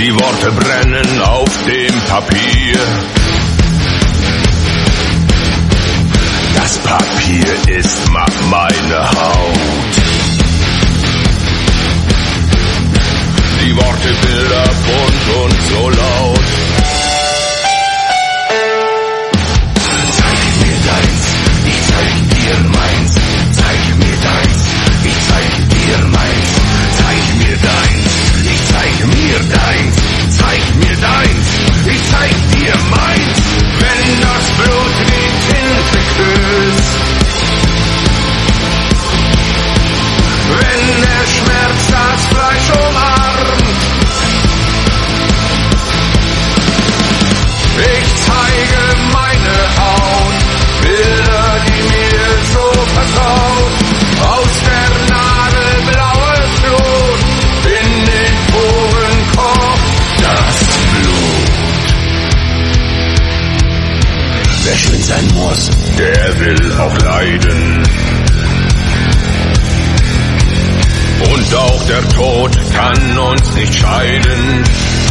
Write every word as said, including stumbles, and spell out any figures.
Die Worte brennen auf dem Papier. Das Papier ist meine Haut. Die Worte Bilder bunt und so laut. Zeig mir deins, ich zeig dir meins. Zeig mir deins, ich zeig dir meins. Zeig mir deins, ich zeig mir deins. Zeig mir deins, ich zeig dir meins. Wenn das Blut wie Tinte küsst, wenn der Schmerz das Fleisch umarmt, ich zeige meine Haut, Bilder, die mir so vertraut, aus der Nadel blaues Blut, in den Poren kocht das Blut. Wer schön sein muss, der will auch leiden. Und auch der Tod kann uns nicht scheiden.